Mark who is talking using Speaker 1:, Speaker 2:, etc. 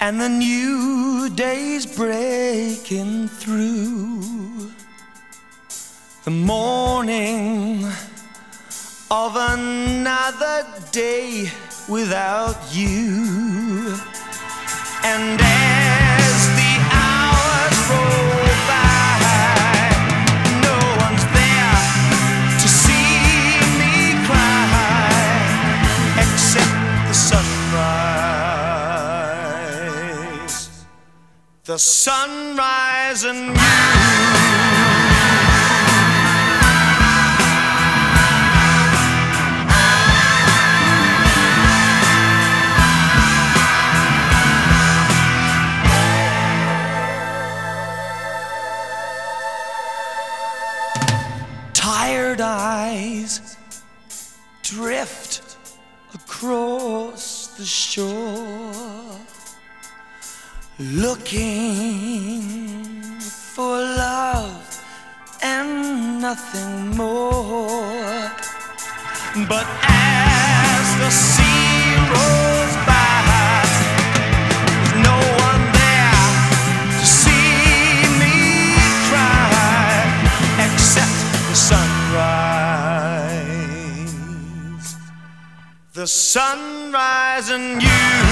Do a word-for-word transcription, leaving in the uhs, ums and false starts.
Speaker 1: and the new day's breaking through. The morning of another day without you. And as the hours roll by, no one's there to see me cry, except the sunrise, the sunrise and you. Tired eyes drift across the shore, looking for love and nothing more. But as the sea rolls by, there's no one there to see me cry, except the sunrise, the sunrise and you.